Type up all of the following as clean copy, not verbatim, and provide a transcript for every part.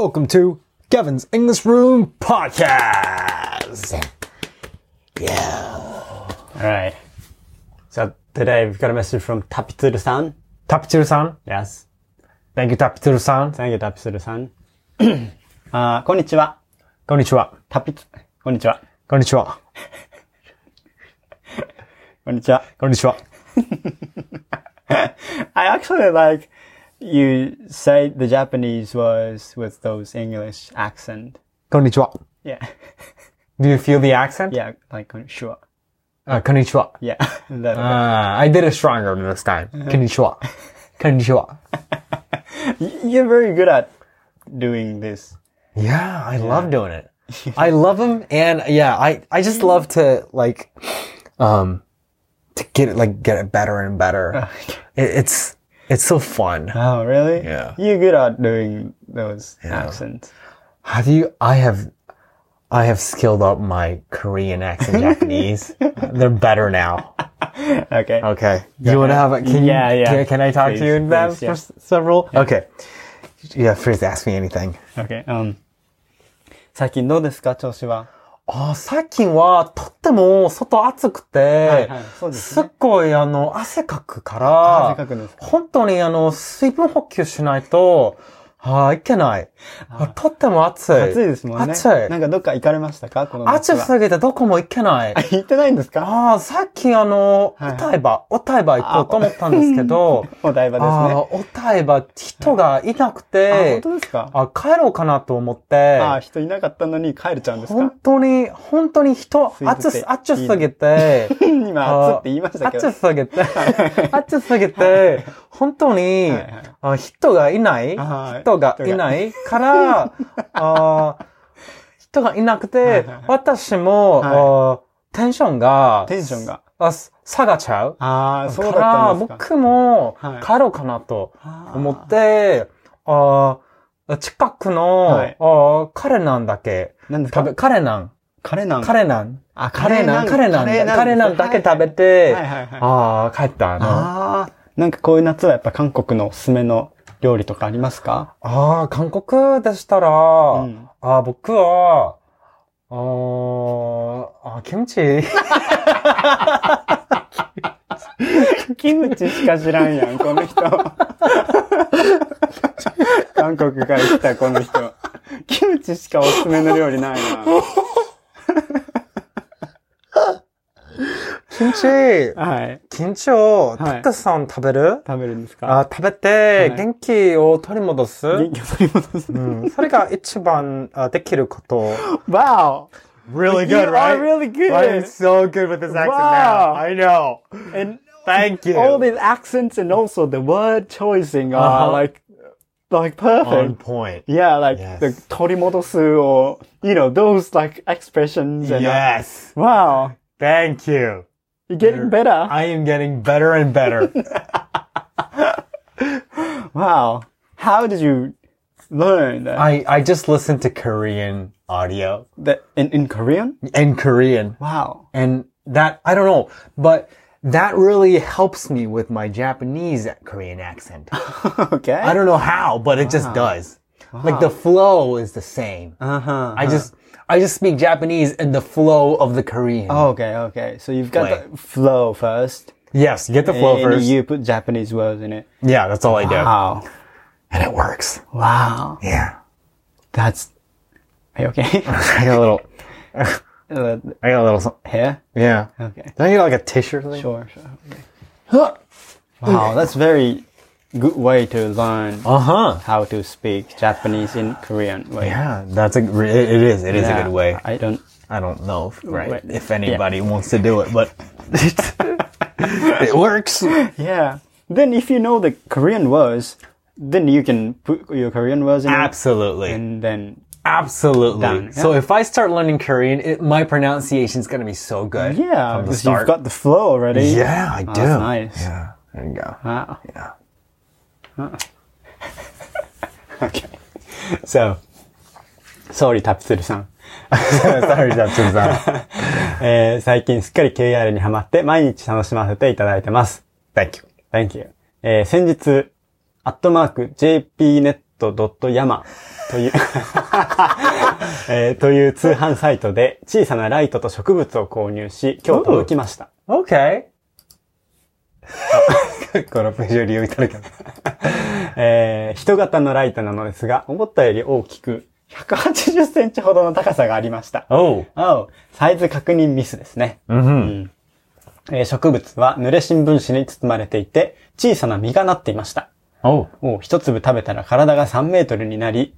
Welcome to Kevin's English Room Podcast. Yeah. Alright. So today we've got a message from Tapitsuru-san. Tapitsuru-san? Yes. Thank you, Tapitsuru-san. Thank you, Tapitsuru-san. こんにちは。 こんにちは。 こんにちは。 こんにちは。 こんにちは。 こんにちは。 I actually like you say the Japanese words with those English accent. こんにちは。 Yeah. Do you feel the accent? Yeah, like こんにちは。 こんにちは。 Yeah. I did it stronger this time. こんにちは。こんにちは。 You're very good at doing this. Yeah, I love doing it. I love them, and yeah, I just love to to get it better and better. It's so fun. Oh, really? Yeah. You're good at doing those accents. I have skilled up my Korean accent Japanese. They're better now. Okay. Okay. You want to have a, can I talk to you in that for several? Yeah. Okay. Yeah, please ask me anything. Okay. 最近どうですか、調子は。 最近はとっても外暑くて、 そうですね。 すっごい汗かくから、 汗かくんですか。 本当に水分補給しないと、いけない。とっても暑い。 暑いですもんね。 暑い。 なんかどっか行かれましたか、この夏は。 暑すぎてどこも行けない。 行ってないんですか。 さっきお台場行こうと思ったんですけど、 お台場ですね。 お台場人がいなくて、 本当ですか。 帰ろうかなと思って、 人いなかったのに帰れちゃうんですか。 本当に暑すぎて、 今暑って言いましたけど。 暑すぎて、本当に、人がいないから、人がいなくて、私も、テンションが下がっちゃう。 そうだったんですか。 僕も帰ろうかなと思って、近くの、カレナンだけ、カレナンだけ食べて、帰ったの。 なんかこういう夏はやっぱ韓国のおすすめの料理とかありますか？ 韓国でしたら、僕は、キムチ。 キムチしか知らんやん、この人。韓国から来たこの人。キムチしかおすすめの料理ないな。 キムチをたくさん食べるんですか？ 食べて、元気を取り戻す。それが一番できること。 Wow! Really good, right? Really good. I'm so good with this accent now. I know. And thank you. All these accents and also the word choosing are like perfect. On point. Yeah, the 取り戻す or, those like expressions. And, yes. Wow. Thank you. You're getting better. I am getting better and better. Wow. How did you learn that? I just listened to Korean audio. In Korean? In Korean. Wow. And that, I don't know, but that really helps me with my Japanese Korean accent. Okay. I don't know how, but it just does. Wow. Like the flow is the same. I just speak Japanese in the flow of the Korean. Okay. So you've got the flow first. Yes, you get the flow first. And you put Japanese words in it. Yeah, that's all I do. Wow. And it works. Wow. Yeah. Are you okay? I got a little hair? Yeah. Okay. Do I get like a tissue or something? Sure. Okay. Wow, that's very good way to learn how to speak Japanese in Korean way. Yeah, it is a good way. I don't know if anybody wants to do it, but it works. Yeah. Then if you know the Korean words, then you can put your Korean words in Absolutely. it. And then absolutely. Done. Yeah. So if I start learning Korean, my pronunciation is going to be so good. Yeah, because you've got the flow already. Yeah, I do. That's nice. Yeah, there you go. Wow. Yeah. Okay. So, sorry, Tapitsuru-san. Sorry, Tapitsuru-san. 最近すっかり KR にハマって毎日楽しませていただいてます。 Thank you. Thank you. 先日、@JPNet jpnet.yama という、という通販サイトで小さなライトと植物を購入し、今日届きました。 OK このページを利用いただきます。 人型のライトなのですが、思ったより大きく、180センチほどの高さがありました。サイズ確認ミスですね。植物は濡れ新聞紙に包まれていて、小さな実がなっていました。一粒食べたら体が3メートルになり、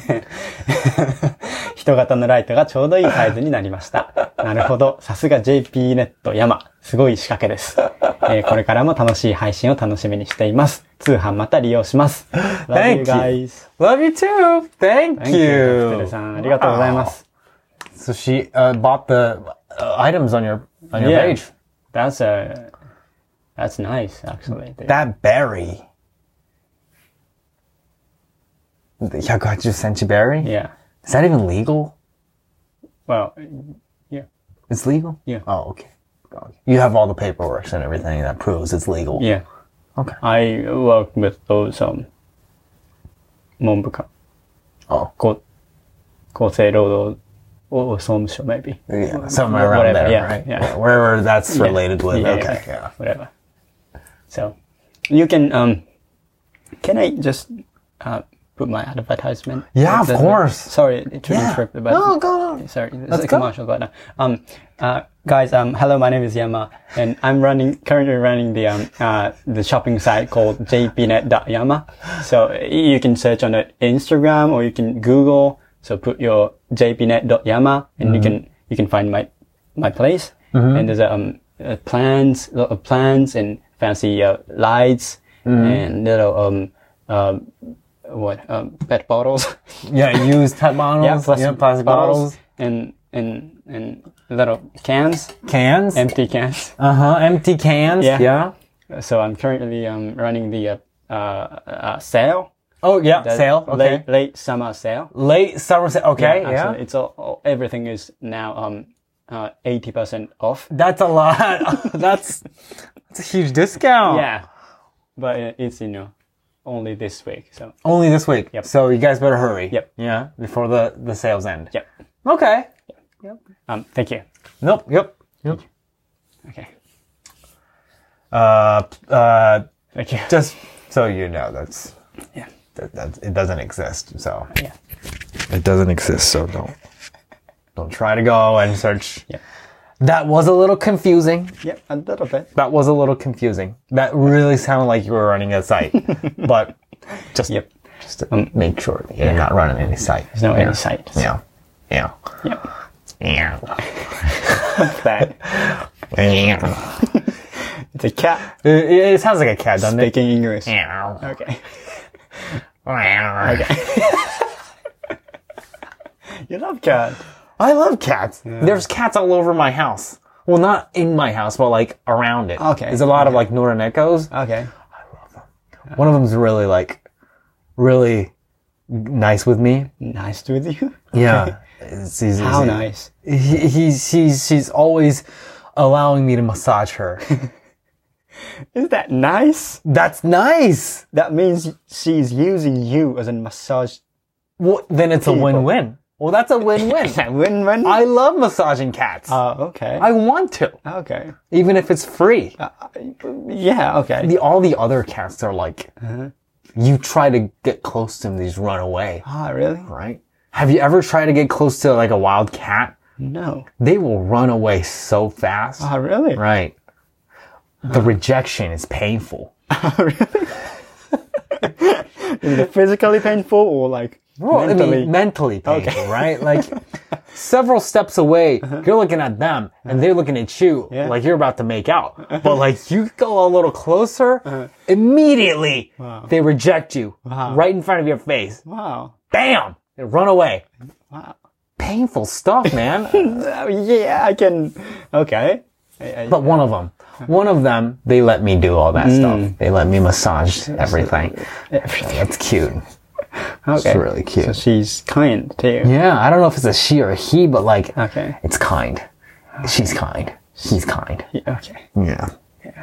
人型のライトがちょうどいいサイズになりました。なるほど。さすが JP ネット山。すごい仕掛けです。これからも楽しい配信を楽しみにしています。通販また利用します。 Love you guys. Love you too. Thank you. さん、ありがとうございます。 So she bought the items on your page. That's nice, actually. That berry. The 180 centi berry? Yeah. Is that even legal? Well, yeah. It's legal? Yeah. Oh, okay. You have all the paperwork and everything that proves it's legal. Yeah. Okay. I work with those, 文部科。厚生労働総務省 maybe. Yeah, somewhere around there, right? Yeah. Wherever that's related with. Okay, yeah. Whatever. So, you can I just, put my advertisement? Yeah, of course. Sorry to interrupt, but no, go. Sorry, it's a commercial, but guys, hello, my name is Yama, and I'm currently running the shopping site called jpnet.yama. So you can search on Instagram or you can Google. So put your jpnet.yama, and you can find my place. And there's lot of plants and fancy lights and little pet bottles. Yeah, used pet bottles. Plastic bottles. And little cans. Cans? Empty cans. Empty cans. Yeah. So I'm currently running the sale. Oh yeah, sale. Okay. Late summer sale. Late summer sale. Okay. Yeah. It's everything is now 80% off. That's a lot. That's a huge discount. Yeah. But it's only this week. So only this week. Yep. So you guys better hurry. Yep. Yeah. Before the sales end. Yep. Okay. Yep. Thank you. Nope. Yep. Okay. Thank you. Just so you know, that it doesn't exist. So yeah, it doesn't exist. So don't try to go and search. Yeah. That was a little confusing. Yep, a little bit. That was a little confusing. That really sounded like you were running a site, but just to make sure that you're not running any site. There's no any site. Yeah. Yep. Yeah. That. It's a cat. It sounds like a cat, doesn't it? Speaking English. Yeah. Okay. Okay. You love cats. I love cats. Yeah. There's cats all over my house. Well, not in my house, but like around it. Okay. There's a lot of like Noranekos. Okay. I love them. One of them's really nice with me. Nice with you? Yeah. How nice? She's always allowing me to massage her. Is that nice? That's nice. That means she's using you as a massage. Well, then it's a win-win. Well, that's a win-win. Win-win? I love massaging cats. Okay. I want to. Okay. Even if it's free. Yeah, okay. All the other cats are like, you try to get close to them, they just run away. Really? Right? Have you ever tried to get close to like a wild cat? No. They will run away so fast. Really? Right. The rejection is painful. Really? Is it physically painful or like mentally painful, right? Like several steps away, you're looking at them and they're looking at you like you're about to make out. But like you go a little closer, immediately they reject you right in front of your face. Wow. Bam! They run away. Wow. Painful stuff, man. Yeah, I can. Okay. But one of them, they let me do all that stuff. They let me massage everything. That's cute. Okay. It's really cute. So she's kind too. Yeah, I don't know if it's a she or a he, but like, it's kind. She's kind. He's kind. Yeah, okay.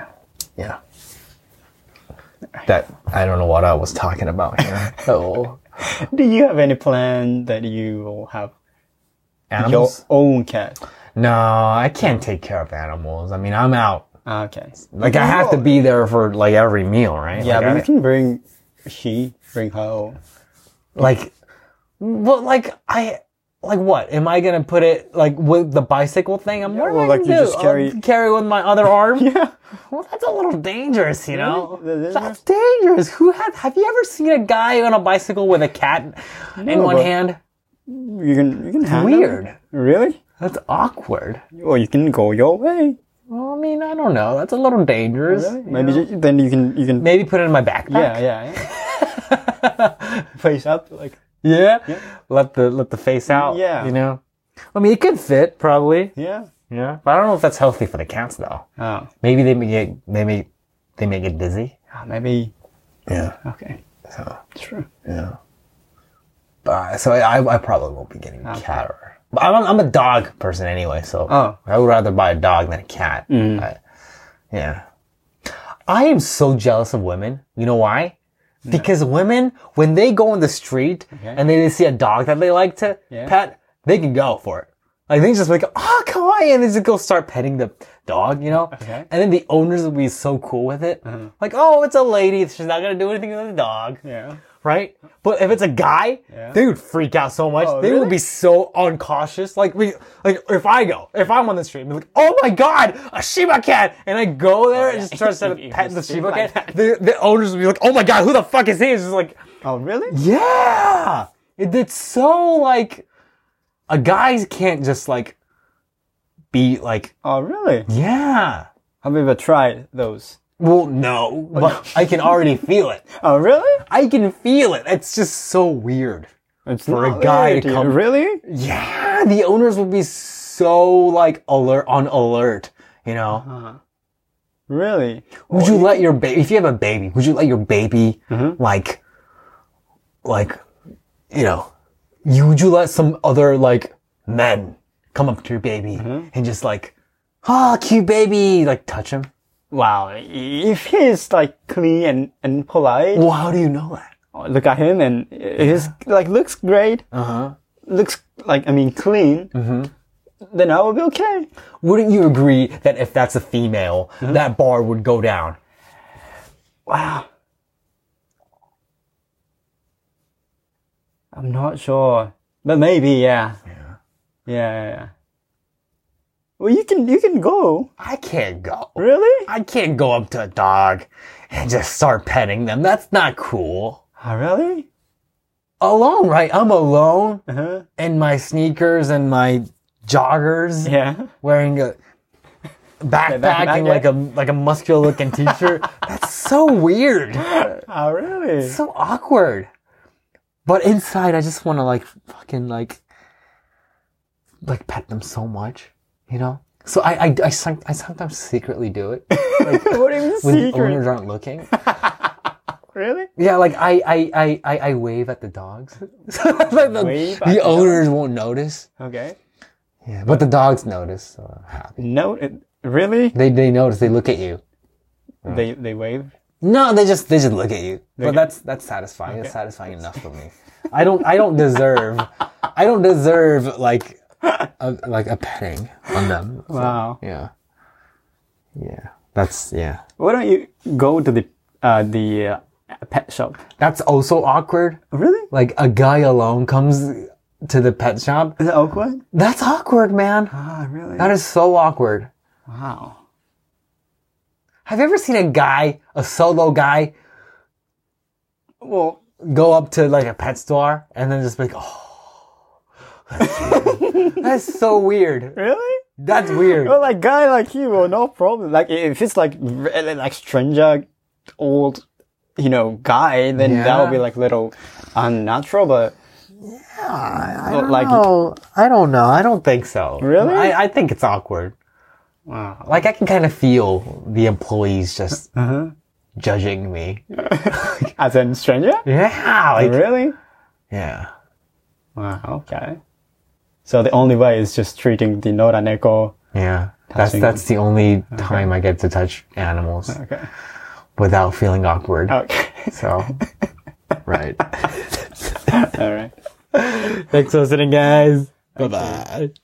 Yeah. That, I don't know what I was talking about here. Do you have any plan that you will have Animals? your own cat? No, I can't take care of animals. I mean, I'm out. Okay. Like, I have to be there for, like, every meal, right? Yeah, like, but you can bring her. Like, well, like, like what? Am I gonna put it, like, with the bicycle thing? What am I like gonna you do? just carry... carry with my other arm? Yeah. Well, that's a little dangerous, you know? Really? That's dangerous. Have you ever seen a guy on a bicycle with a cat in one hand? You can handle Weird. it? Really? That's awkward. Well, you can go your way. Well, I mean, I don't know. That's a little dangerous. Really? Maybe then you can maybe put it in my backpack. yeah. Face up like Yeah. Let the face out. Yeah. You know. I mean, it could fit probably. yeah. Yeah. But I don't know if that's healthy for the cats though. Oh, Maybe they may get dizzy. maybe. Yeah. Okay, So true. yeah. But so I probably won't be getting a cat or. But I'm a dog person anyway, so I would rather buy a dog than a cat. Yeah. I am so jealous of women. You know why? Because women, when they go on the street and they see a dog that they like to pet, they can go for it. Like, they just like, oh, kawaii, and they just go start petting the dog, you know? Okay. And then the owners will be so cool with it. Like, oh, it's a lady. She's not going to do anything with the dog. Yeah. Right? But if it's a guy, they would freak out so much. They would be so uncautious. Like if I'm on the street and be like, oh my God, a Shiba cat. And I go there and just start petting the Shiba cat. The owners would be like, oh my God, who the fuck is he? It's just like, oh, really? yeah. It's so like, a guy can't just like, be like, Oh, really? yeah. Have you ever tried those? Well, no, but I can already feel it. Oh, really? I can feel it. It's just so weird. It's For a not guy weird to you. come- Really? Yeah, the owners will be so like on alert, you know. Really? Would you let your baby, if you have a baby, would you let your baby like you know, would you let some other like men come up to your baby and just like, oh, cute baby, like touch him? Wow. If he's like clean and polite, Well, how do you know that? look at him and he's like looks great. Looks like, I mean, clean. Then I will be okay. Wouldn't you agree that if that's a female, that bar would go down? Wow. I'm not sure, but maybe, yeah. Yeah. Well, you can go. I can't go. Really? I can't go up to a dog and just start petting them. That's not cool. Oh, really? Alone, right? I'm alone in my sneakers and my joggers, Yeah. wearing a backpack backpack, and yeah. like a muscular looking t-shirt. That's so weird. Oh, really? So awkward. But inside, I just want to like fucking like pet them so much, you know? So I sometimes secretly do it. Like, What do you mean when the secret? owners aren't looking. Really? Yeah, like I wave at the dogs. Like Wave at the the owners won't notice. Okay. Yeah, but the dogs notice, so I'm happy. No, really? They notice, they look at you. They wave? No, they just look at you. But that's satisfying. That's satisfying enough for me. I don't deserve like a petting on them. So, Wow. Yeah. That's Why don't you go to the pet shop? That's also awkward. Really? Like a guy alone comes to the pet shop. Is it awkward? That's awkward, man. Ah, really? That is so awkward. Wow. Have you ever seen a solo guy, Well, go up to like a pet store and then just be like, oh, that's so weird. really? That's weird. Well, like guy like you, well, no problem. Like if it's like really, like stranger, old, guy, then that would be like little unnatural. But I don't know. I don't know. I don't think so. Really? I think it's awkward. Wow. Like I can kind of feel the employees just judging me. As a stranger? Yeah. Like, Really? yeah. Wow. Okay. So the only way is just treating the Noraneko. Yeah. Touching That's the only time I get to touch animals Okay. without feeling awkward. Okay. So, right. All right. Thanks for listening, guys. Bye bye.